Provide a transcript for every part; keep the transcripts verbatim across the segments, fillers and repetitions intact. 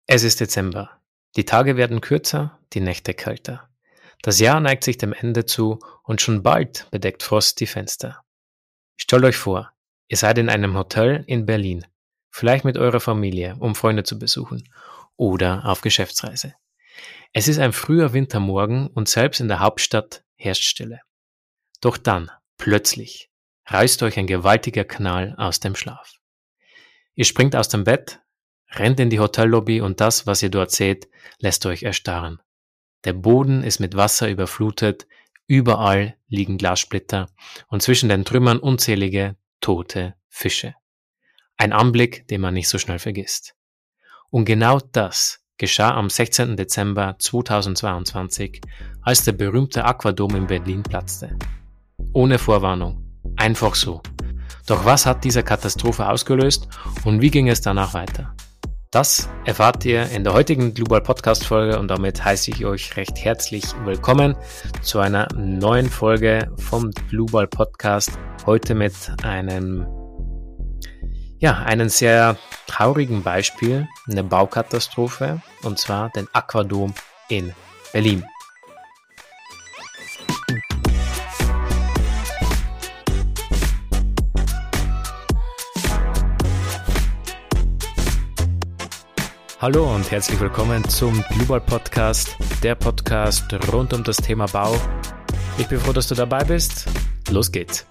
Es ist Dezember. Die Tage werden kürzer, die Nächte kälter. Das Jahr neigt sich dem Ende zu und schon bald bedeckt Frost die Fenster. Stellt euch vor, ihr seid in einem Hotel in Berlin, vielleicht mit eurer Familie, um Freunde zu besuchen oder auf Geschäftsreise. Es ist ein früher Wintermorgen und selbst in der Hauptstadt herrscht Stille. Doch dann, plötzlich, reißt euch ein gewaltiger Knall aus dem Schlaf. Ihr springt aus dem Bett, rennt in die Hotellobby und das, was ihr dort seht, lässt euch erstarren. Der Boden ist mit Wasser überflutet, überall liegen Glassplitter und zwischen den Trümmern unzählige tote Fische. Ein Anblick, den man nicht so schnell vergisst. Und genau das geschah am sechzehnten Dezember zweitausendzweiundzwanzig, als der berühmte Aquadom in Berlin platzte. Ohne Vorwarnung. Einfach so. Doch was hat diese Katastrophe ausgelöst und wie ging es danach weiter? Das erfahrt ihr in der heutigen Global Podcast Folge und damit heiße ich euch recht herzlich willkommen zu einer neuen Folge vom Global Podcast. Heute mit einem, ja, einem sehr traurigen Beispiel, eine Baukatastrophe, und zwar den Aquadom in Berlin. Hallo und herzlich willkommen zum Global Podcast, der Podcast rund um das Thema Bau. Ich bin froh, dass du dabei bist. Los geht's.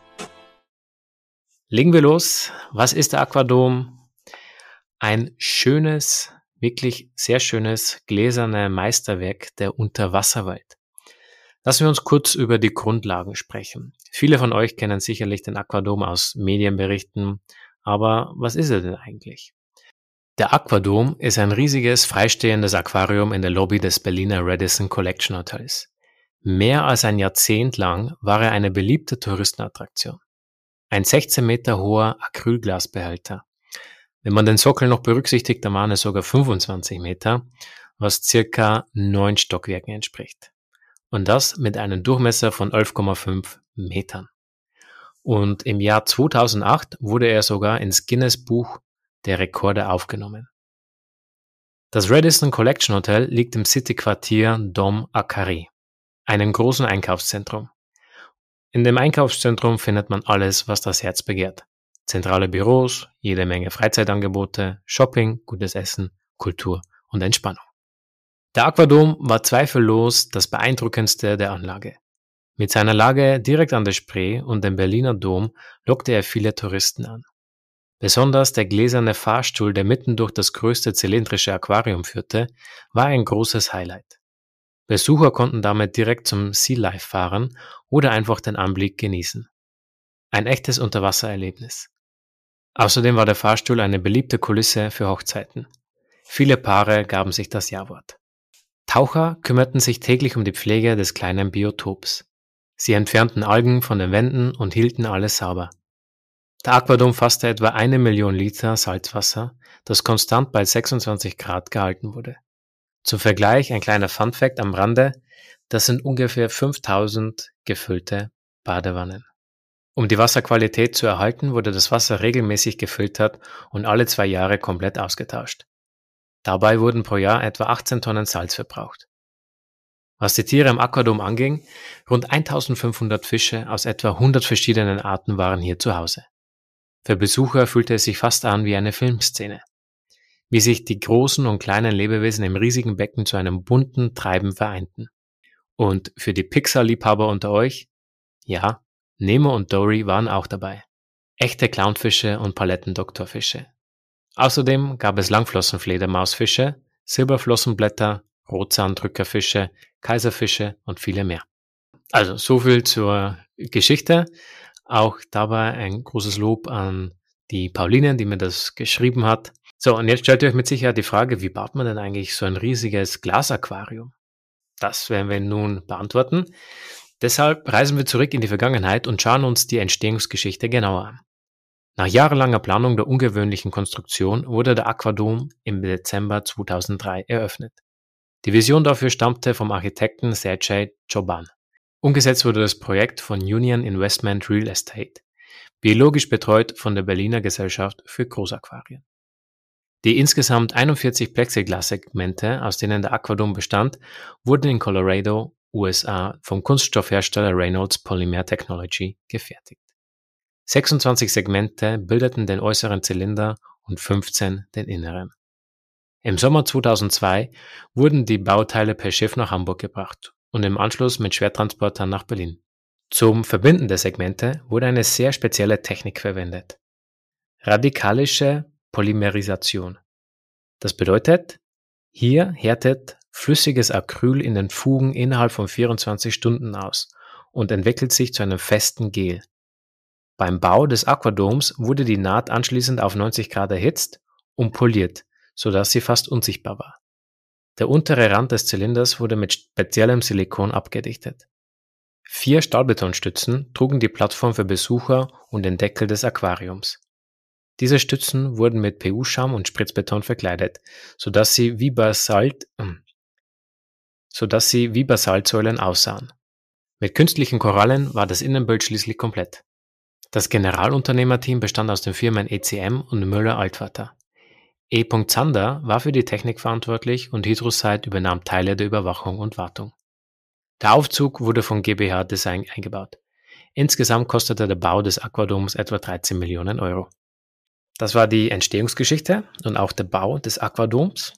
Legen wir los. Was ist der Aquadom? Ein schönes, wirklich sehr schönes, gläserne Meisterwerk der Unterwasserwelt. Lassen wir uns kurz über die Grundlagen sprechen. Viele von euch kennen sicherlich den Aquadom aus Medienberichten, aber was ist er denn eigentlich? Der Aquadom ist ein riesiges, freistehendes Aquarium in der Lobby des Berliner Radisson Collection Hotels. Mehr als ein Jahrzehnt lang war er eine beliebte Touristenattraktion. Ein sechzehn Meter hoher Acrylglasbehälter. Wenn man den Sockel noch berücksichtigt, dann waren es sogar fünfundzwanzig Meter, was circa neun Stockwerken entspricht. Und das mit einem Durchmesser von elf Komma fünf Metern. Und im Jahr zweitausendacht wurde er sogar ins Guinness Buch der Rekorde aufgenommen. Das Radisson Collection Hotel liegt im City-Quartier Dôme à Carré, einem großen Einkaufszentrum. In dem Einkaufszentrum findet man alles, was das Herz begehrt. Zentrale Büros, jede Menge Freizeitangebote, Shopping, gutes Essen, Kultur und Entspannung. Der Aquadom war zweifellos das beeindruckendste der Anlage. Mit seiner Lage direkt an der Spree und dem Berliner Dom lockte er viele Touristen an. Besonders der gläserne Fahrstuhl, der mitten durch das größte zylindrische Aquarium führte, war ein großes Highlight. Besucher konnten damit direkt zum Sea Life fahren oder einfach den Anblick genießen. Ein echtes Unterwassererlebnis. Außerdem war der Fahrstuhl eine beliebte Kulisse für Hochzeiten. Viele Paare gaben sich das Ja-Wort. Taucher kümmerten sich täglich um die Pflege des kleinen Biotops. Sie entfernten Algen von den Wänden und hielten alles sauber. Der Aquadom fasste etwa eine Million Liter Salzwasser, das konstant bei sechsundzwanzig Grad gehalten wurde. Zum Vergleich ein kleiner Funfact am Rande, das sind ungefähr fünftausend gefüllte Badewannen. Um die Wasserqualität zu erhalten, wurde das Wasser regelmäßig gefiltert und alle zwei Jahre komplett ausgetauscht. Dabei wurden pro Jahr etwa achtzehn Tonnen Salz verbraucht. Was die Tiere im Aquadom anging, rund eintausendfünfhundert Fische aus etwa hundert verschiedenen Arten waren hier zu Hause. Für Besucher fühlte es sich fast an wie eine Filmszene. Wie sich die großen und kleinen Lebewesen im riesigen Becken zu einem bunten Treiben vereinten. Und für die Pixar-Liebhaber unter euch, ja, Nemo und Dory waren auch dabei. Echte Clownfische und Palettendoktorfische. Außerdem gab es Langflossenfledermausfische, Silberflossenblätter, Rotzahndrückerfische, Kaiserfische und viele mehr. Also so viel zur Geschichte. Auch dabei ein großes Lob an die Pauline, die mir das geschrieben hat. So, und jetzt stellt ihr euch mit Sicherheit die Frage, wie baut man denn eigentlich so ein riesiges Glasaquarium? Das werden wir nun beantworten. Deshalb reisen wir zurück in die Vergangenheit und schauen uns die Entstehungsgeschichte genauer an. Nach jahrelanger Planung der ungewöhnlichen Konstruktion wurde der Aquadom im Dezember zweitausenddrei eröffnet. Die Vision dafür stammte vom Architekten Sergej Choban. Umgesetzt wurde das Projekt von Union Investment Real Estate, biologisch betreut von der Berliner Gesellschaft für Großaquarien. Die insgesamt einundvierzig Plexiglas-Segmente, aus denen der Aquadom bestand, wurden in Colorado, U S A, vom Kunststoffhersteller Reynolds Polymer Technology gefertigt. sechsundzwanzig Segmente bildeten den äußeren Zylinder und fünfzehn den inneren. Im Sommer zweitausendzwei wurden die Bauteile per Schiff nach Hamburg gebracht und im Anschluss mit Schwertransportern nach Berlin. Zum Verbinden der Segmente wurde eine sehr spezielle Technik verwendet: radikalische Polymerisation. Das bedeutet, hier härtet flüssiges Acryl in den Fugen innerhalb von vierundzwanzig Stunden aus und entwickelt sich zu einem festen Gel. Beim Bau des Aquadoms wurde die Naht anschließend auf neunzig Grad erhitzt und poliert, sodass sie fast unsichtbar war. Der untere Rand des Zylinders wurde mit speziellem Silikon abgedichtet. Vier Stahlbetonstützen trugen die Plattform für Besucher und den Deckel des Aquariums. Diese Stützen wurden mit P U-Schaum und Spritzbeton verkleidet, sodass sie wie Basalt, äh, sodass sie wie Basaltsäulen aussahen. Mit künstlichen Korallen war das Innenbild schließlich komplett. Das Generalunternehmerteam bestand aus den Firmen E C M und Müller-Altvater. E. Zander war für die Technik verantwortlich und Hydrosite übernahm Teile der Überwachung und Wartung. Der Aufzug wurde von G B H Design eingebaut. Insgesamt kostete der Bau des Aquadoms etwa dreizehn Millionen Euro. Das war die Entstehungsgeschichte und auch der Bau des Aquadoms.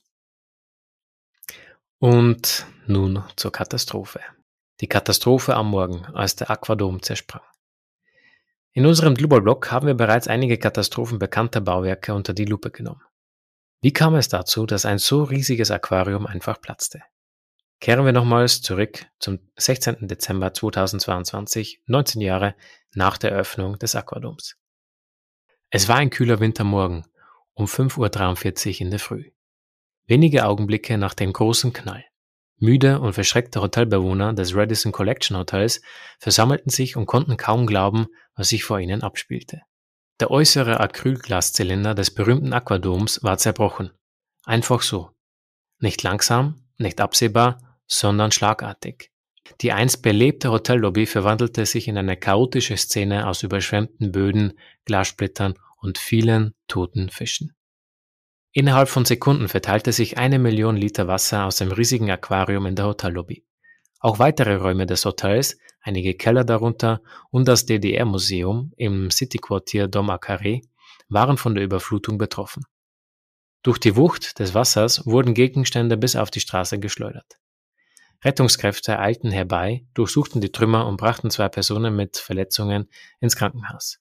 Und nun zur Katastrophe. Die Katastrophe am Morgen, als der Aquadom zersprang. In unserem Global-Blog haben wir bereits einige Katastrophen bekannter Bauwerke unter die Lupe genommen. Wie kam es dazu, dass ein so riesiges Aquarium einfach platzte? Kehren wir nochmals zurück zum sechzehnten Dezember zweitausendzweiundzwanzig, neunzehn Jahre nach der Eröffnung des Aquadoms. Es war ein kühler Wintermorgen, um fünf Uhr dreiundvierzig in der Früh. Wenige Augenblicke nach dem großen Knall. Müde und verschreckte Hotelbewohner des Radisson Collection Hotels versammelten sich und konnten kaum glauben, was sich vor ihnen abspielte. Der äußere Acrylglaszylinder des berühmten Aquadoms war zerbrochen. Einfach so. Nicht langsam, nicht absehbar, sondern schlagartig. Die einst belebte Hotellobby verwandelte sich in eine chaotische Szene aus überschwemmten Böden, Glassplittern und vielen toten Fischen. Innerhalb von Sekunden verteilte sich eine Million Liter Wasser aus dem riesigen Aquarium in der Hotellobby. Auch weitere Räume des Hotels, einige Keller darunter und das D D R-Museum im Cityquartier Dom Carré waren von der Überflutung betroffen. Durch die Wucht des Wassers wurden Gegenstände bis auf die Straße geschleudert. Rettungskräfte eilten herbei, durchsuchten die Trümmer und brachten zwei Personen mit Verletzungen ins Krankenhaus.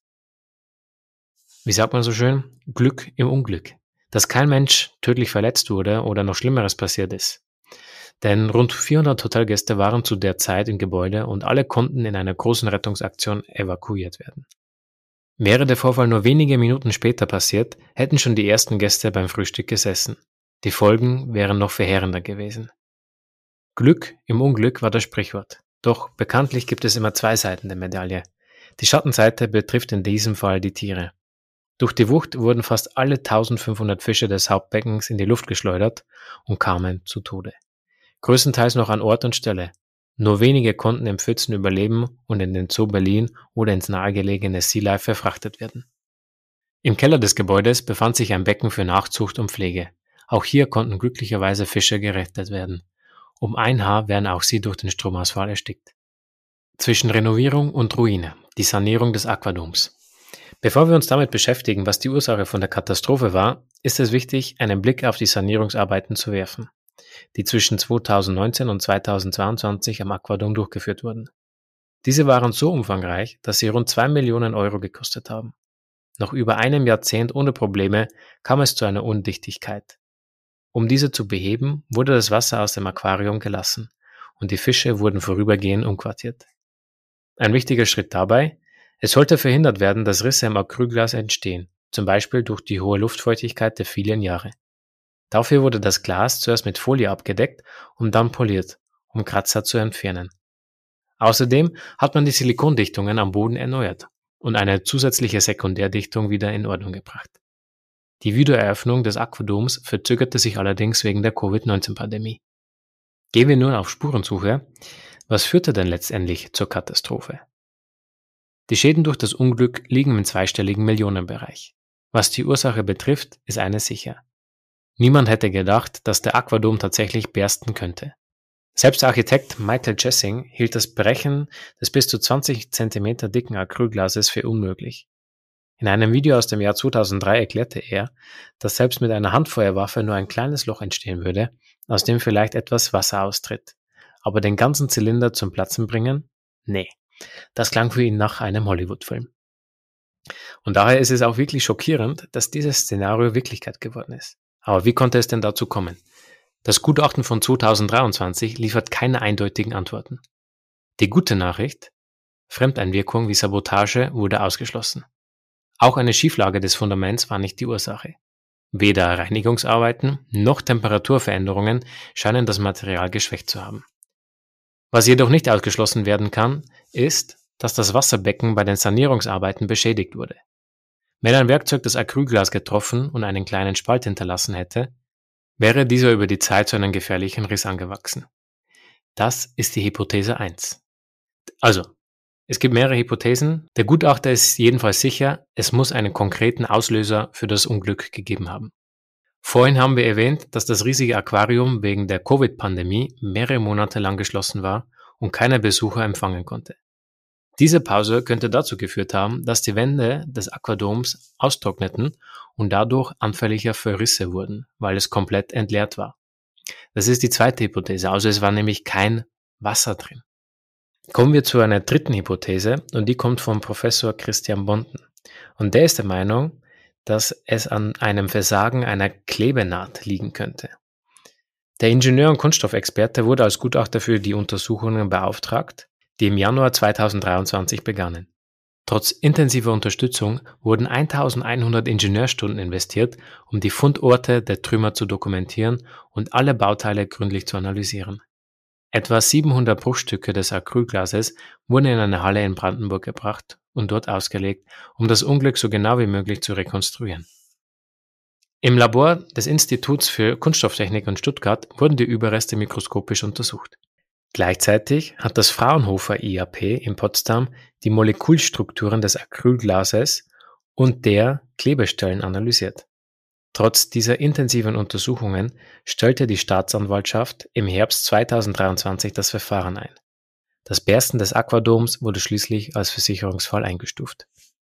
Wie sagt man so schön? Glück im Unglück. Dass kein Mensch tödlich verletzt wurde oder noch Schlimmeres passiert ist. Denn rund vierhundert Hotelgäste waren zu der Zeit im Gebäude und alle konnten in einer großen Rettungsaktion evakuiert werden. Wäre der Vorfall nur wenige Minuten später passiert, hätten schon die ersten Gäste beim Frühstück gesessen. Die Folgen wären noch verheerender gewesen. Glück im Unglück war das Sprichwort. Doch bekanntlich gibt es immer zwei Seiten der Medaille. Die Schattenseite betrifft in diesem Fall die Tiere. Durch die Wucht wurden fast alle eintausendfünfhundert Fische des Hauptbeckens in die Luft geschleudert und kamen zu Tode. Größtenteils noch an Ort und Stelle. Nur wenige konnten im Pfützen überleben und in den Zoo Berlin oder ins nahegelegene Sea Life verfrachtet werden. Im Keller des Gebäudes befand sich ein Becken für Nachzucht und Pflege. Auch hier konnten glücklicherweise Fische gerettet werden. Um ein Haar wären auch sie durch den Stromausfall erstickt. Zwischen Renovierung und Ruine, die Sanierung des Aquadoms. Bevor wir uns damit beschäftigen, was die Ursache von der Katastrophe war, ist es wichtig, einen Blick auf die Sanierungsarbeiten zu werfen, die zwischen zweitausendneunzehn und zweitausendzweiundzwanzig am Aquadom durchgeführt wurden. Diese waren so umfangreich, dass sie rund zwei Millionen Euro gekostet haben. Nach über einem Jahrzehnt ohne Probleme kam es zu einer Undichtigkeit. Um diese zu beheben, wurde das Wasser aus dem Aquarium gelassen und die Fische wurden vorübergehend umquartiert. Ein wichtiger Schritt dabei: Es sollte verhindert werden, dass Risse im Acrylglas entstehen, zum Beispiel durch die hohe Luftfeuchtigkeit der vielen Jahre. Dafür wurde das Glas zuerst mit Folie abgedeckt und dann poliert, um Kratzer zu entfernen. Außerdem hat man die Silikondichtungen am Boden erneuert und eine zusätzliche Sekundärdichtung wieder in Ordnung gebracht. Die Wiedereröffnung des Aquadoms verzögerte sich allerdings wegen der Covid neunzehn Pandemie. Gehen wir nun auf Spurensuche. Was führte denn letztendlich zur Katastrophe? Die Schäden durch das Unglück liegen im zweistelligen Millionenbereich. Was die Ursache betrifft, ist eines sicher: Niemand hätte gedacht, dass der Aquadom tatsächlich bersten könnte. Selbst der Architekt Michael Jessing hielt das Brechen des bis zu zwanzig Zentimeter dicken Acrylglases für unmöglich. In einem Video aus dem Jahr zweitausenddrei erklärte er, dass selbst mit einer Handfeuerwaffe nur ein kleines Loch entstehen würde, aus dem vielleicht etwas Wasser austritt. Aber den ganzen Zylinder zum Platzen bringen? Nee, das klang für ihn nach einem Hollywood-Film. Und daher ist es auch wirklich schockierend, dass dieses Szenario Wirklichkeit geworden ist. Aber wie konnte es denn dazu kommen? Das Gutachten von zweitausenddreiundzwanzig liefert keine eindeutigen Antworten. Die gute Nachricht: Fremdeinwirkung wie Sabotage wurde ausgeschlossen. Auch eine Schieflage des Fundaments war nicht die Ursache. Weder Reinigungsarbeiten noch Temperaturveränderungen scheinen das Material geschwächt zu haben. Was jedoch nicht ausgeschlossen werden kann, ist, dass das Wasserbecken bei den Sanierungsarbeiten beschädigt wurde. Wenn ein Werkzeug das Acrylglas getroffen und einen kleinen Spalt hinterlassen hätte, wäre dieser über die Zeit zu einem gefährlichen Riss angewachsen. Das ist die Hypothese eins. Also, es gibt mehrere Hypothesen. Der Gutachter ist jedenfalls sicher, es muss einen konkreten Auslöser für das Unglück gegeben haben. Vorhin haben wir erwähnt, dass das riesige Aquarium wegen der Covid-Pandemie mehrere Monate lang geschlossen war und keiner Besucher empfangen konnte. Diese Pause könnte dazu geführt haben, dass die Wände des Aquadoms austrockneten und dadurch anfälliger für Risse wurden, weil es komplett entleert war. Das ist die zweite Hypothese, also es war nämlich kein Wasser drin. Kommen wir zu einer dritten Hypothese und die kommt von Professor Christian Bonten. Und der ist der Meinung, dass es an einem Versagen einer Klebenaht liegen könnte. Der Ingenieur und Kunststoffexperte wurde als Gutachter für die Untersuchungen beauftragt, die im Januar zweitausenddreiundzwanzig begannen. Trotz intensiver Unterstützung wurden eintausendeinhundert Ingenieurstunden investiert, um die Fundorte der Trümmer zu dokumentieren und alle Bauteile gründlich zu analysieren. Etwa siebenhundert Bruchstücke des Acrylglases wurden in eine Halle in Brandenburg gebracht und dort ausgelegt, um das Unglück so genau wie möglich zu rekonstruieren. Im Labor des Instituts für Kunststofftechnik in Stuttgart wurden die Überreste mikroskopisch untersucht. Gleichzeitig hat das Fraunhofer I A P in Potsdam die Molekülstrukturen des Acrylglases und der Klebestellen analysiert. Trotz dieser intensiven Untersuchungen stellte die Staatsanwaltschaft im Herbst zweitausenddreiundzwanzig das Verfahren ein. Das Bersten des Aquadoms wurde schließlich als Versicherungsfall eingestuft.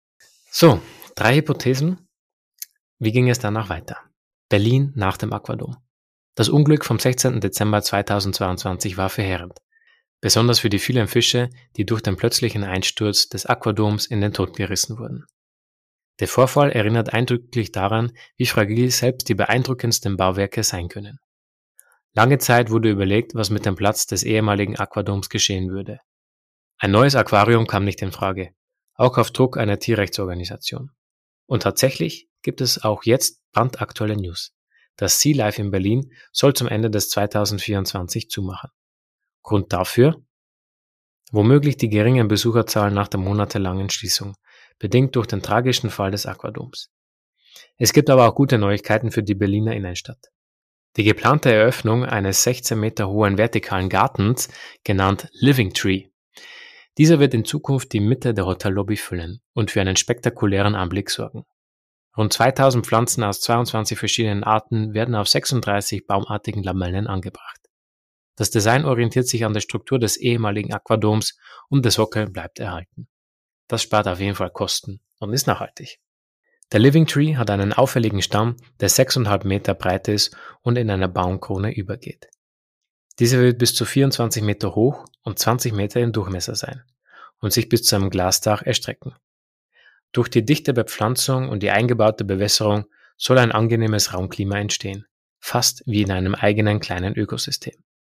So, drei Hypothesen. Wie ging es danach weiter? Berlin nach dem Aquadom. Das Unglück vom sechzehnten Dezember zweitausendzweiundzwanzig war verheerend, besonders für die vielen Fische, die durch den plötzlichen Einsturz des Aquadoms in den Tod gerissen wurden. Der Vorfall erinnert eindrücklich daran, wie fragil selbst die beeindruckendsten Bauwerke sein können. Lange Zeit wurde überlegt, was mit dem Platz des ehemaligen Aquadoms geschehen würde. Ein neues Aquarium kam nicht in Frage, auch auf Druck einer Tierrechtsorganisation. Und tatsächlich gibt es auch jetzt brandaktuelle News. Das Sea Life in Berlin soll zum Ende des zweitausendvierundzwanzig zumachen. Grund dafür? Womöglich die geringen Besucherzahlen nach der monatelangen Schließung, bedingt durch den tragischen Fall des Aquadoms. Es gibt aber auch gute Neuigkeiten für die Berliner Innenstadt. Die geplante Eröffnung eines sechzehn Meter hohen vertikalen Gartens, genannt Living Tree. Dieser wird in Zukunft die Mitte der Hotellobby füllen und für einen spektakulären Anblick sorgen. Rund zweitausend Pflanzen aus zweiundzwanzig verschiedenen Arten werden auf sechsunddreißig baumartigen Lamellen angebracht. Das Design orientiert sich an der Struktur des ehemaligen Aquadoms und der Sockel bleibt erhalten. Das spart auf jeden Fall Kosten und ist nachhaltig. Der Living Tree hat einen auffälligen Stamm, der sechs Komma fünf Meter breit ist und in einer Baumkrone übergeht. Dieser wird bis zu vierundzwanzig Meter hoch und zwanzig Meter im Durchmesser sein und sich bis zu einem Glasdach erstrecken. Durch die dichte Bepflanzung und die eingebaute Bewässerung soll ein angenehmes Raumklima entstehen, fast wie in einem eigenen kleinen Ökosystem.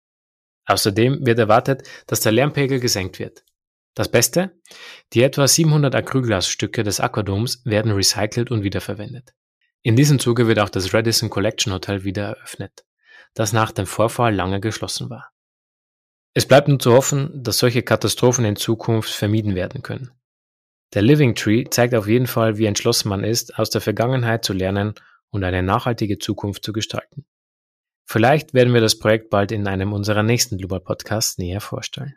Außerdem wird erwartet, dass der Lärmpegel gesenkt wird. Das Beste? Die etwa siebenhundert Acrylglasstücke des Aquadoms werden recycelt und wiederverwendet. In diesem Zuge wird auch das Radisson Collection Hotel wieder eröffnet, das nach dem Vorfall lange geschlossen war. Es bleibt nun zu hoffen, dass solche Katastrophen in Zukunft vermieden werden können. Der Living Tree zeigt auf jeden Fall, wie entschlossen man ist, aus der Vergangenheit zu lernen und eine nachhaltige Zukunft zu gestalten. Vielleicht werden wir das Projekt bald in einem unserer nächsten Global Podcasts näher vorstellen.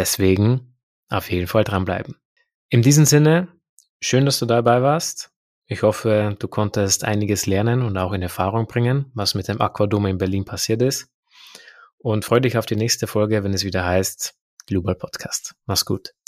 Deswegen auf jeden Fall dranbleiben. In diesem Sinne, schön, dass du dabei warst. Ich hoffe, du konntest einiges lernen und auch in Erfahrung bringen, was mit dem Aquadom in Berlin passiert ist. Und freue dich auf die nächste Folge, wenn es wieder heißt Global Podcast. Mach's gut.